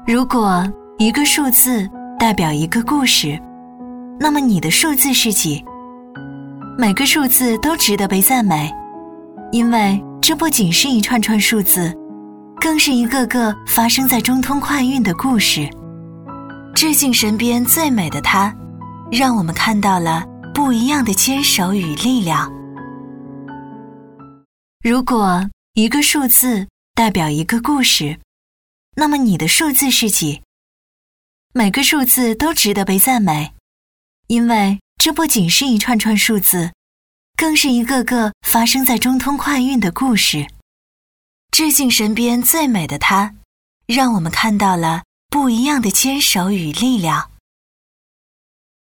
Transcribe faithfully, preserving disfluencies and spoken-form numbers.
如果一个数字代表一个故事，那么你的数字是几？每个数字都值得被赞美，因为这不仅是一串串数字，更是一个个发生在中通快运的故事。致敬身边最美的他，让我们看到了不一样的坚守与力量。如果一个数字代表一个故事，那么你的数字是几？每个数字都值得被赞美，因为这不仅是一串串数字，更是一个个发生在中通快运的故事。致敬身边最美的他，让我们看到了不一样的坚守与力量。